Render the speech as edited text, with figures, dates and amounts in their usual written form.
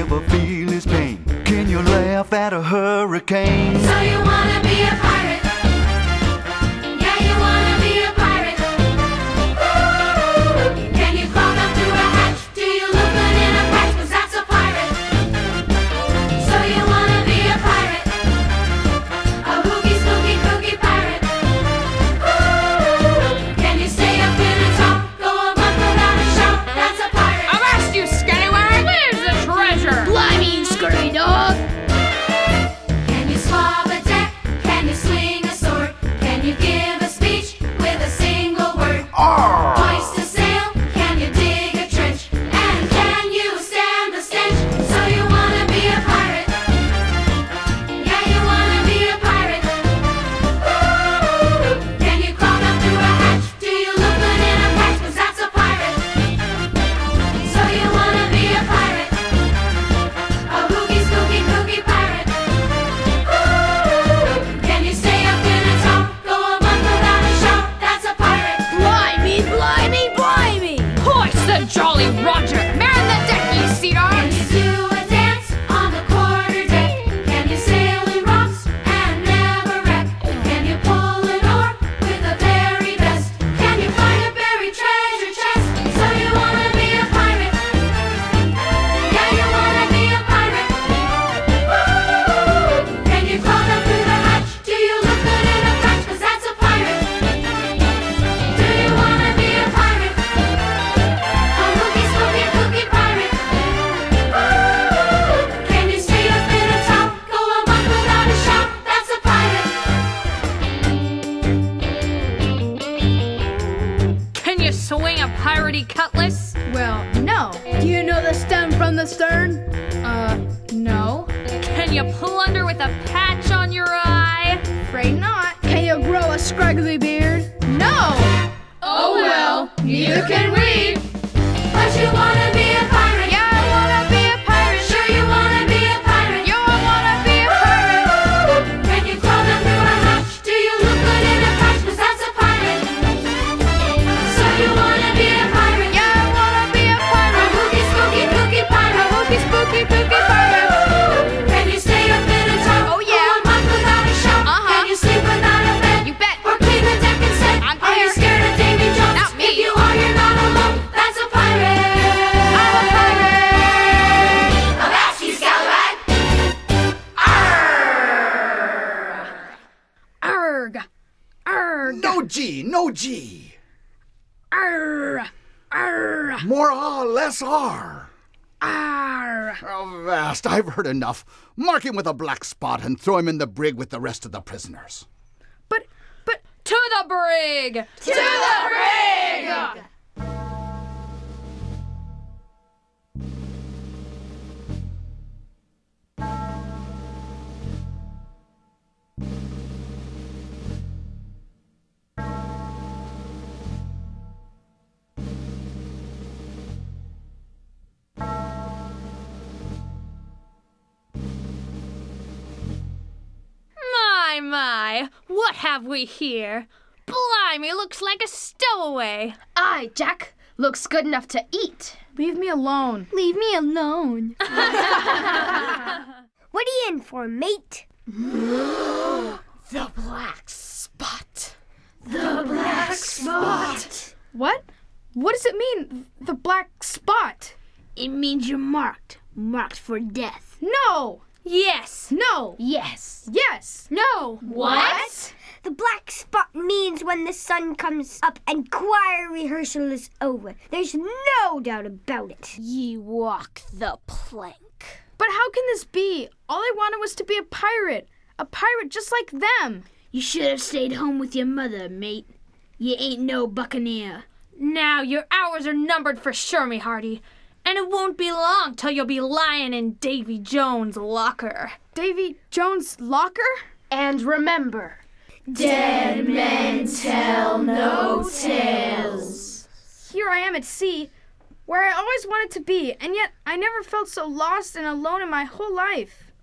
never feel his pain? Can you laugh at a hurricane? So you wanna be a pirate? Yeah, you wanna be a pirate. Ooh, can you crawl up through a hatch? Do you look good in a patch? 'Cause that's a pirate. So you wanna be a pirate? A hooky, spooky, kooky pirate. Ooh, can you stay up in the top? Go a month without a shout? That's a pirate. I've asked you, Scallywag, where's the treasure? Blimey, scurry dog! Can you swab a deck? Can you swing a sword? Can you give a speech with a single word? Hoist a sail? Can you dig a trench? And can you stand the stench? So you wanna be a pirate? Yeah, you wanna be a pirate. Ooh, can you crawl up through a hatch? Do you look good in a patch? 'Cause that's a pirate. So you wanna be a pirate? A hooky, spooky, kooky pirate. Ooh, can you stay up in the top? Go a month without a shout? That's a pirate. Blimey, blimey, blimey! Hoist the Jolly Roger! Man the deck, ye sea Can dogs! you do a dance on the quarter deck? Can you sail in rocks and never wreck? Can you pull an oar with the very best? Can you find a buried treasure chest? So you wanna be a pirate? Yeah, you wanna be a pirate. Ooh, can you crawl up through the hatch? Do you look good in a patch? 'Cause that's a pirate. Do you wanna be a pirate? A hooky, spooky, kooky pirate. Ooh, can you stay up in the top? Go a month without a shout? That's a pirate. Can you swing a piratey cutlass? Well, no. Do you know the stem from the stern? No. Can you plunder with a patch on your eye? Afraid not. Can you grow a scraggly beard? No! Oh well, neither can we! But you wanna be a pirate? Yeah, I wanna be a pirate. Sure you wanna be a pirate? Yo, I wanna be a pirate. Ooh, can you crawl up through a hatch? Do you look good in a patch? 'Cause that's a pirate. So you wanna be a pirate? Yeah, I wanna be a A pirate. hooky, spooky, kooky A pirate. hooky, spooky, kooky pirate. Ooh, can you stay up in the top? Oh, yeah. Go a month without a shout? Uh-huh. Can you sleep without a bed? You bet. Or clean the deck instead? I'm Are you here. scared of Davy Jones? Not me. If you are, you're not alone. That's a pirate. I'm a pirate. Avast you, scallywag! Arg! Arg! No G, no G. Arr! Arr! More R, less R. Arr! Avast, I've heard enough. Mark him with a black spot and throw him in the brig with the rest of the prisoners. But, to the brig! To the brig! My, what have we here? Blimey, looks like a stowaway. Aye, Jack. Looks good enough to eat. Leave me alone. Leave me alone. What are you in for, mate? The black spot. The black spot. What? What does it mean, the black spot? It means you're marked. Marked for death. No! Yes. No! Yes. Yes! No. What? The black spot means when the sun comes up and choir rehearsal is over. There's no doubt about it. Ye walk the plank. But how can this be? All I wanted was to be a pirate. A pirate just like them. You should have stayed home with your mother, mate. You ain't no buccaneer. Now your hours are numbered for sure, me hearty. And it won't be long till you'll be lying in Davy Jones' locker. Davy Jones' locker? And remember, Dead men tell no tales. Here I am at sea, where I always wanted to be, and yet I never felt so lost and alone in my whole life.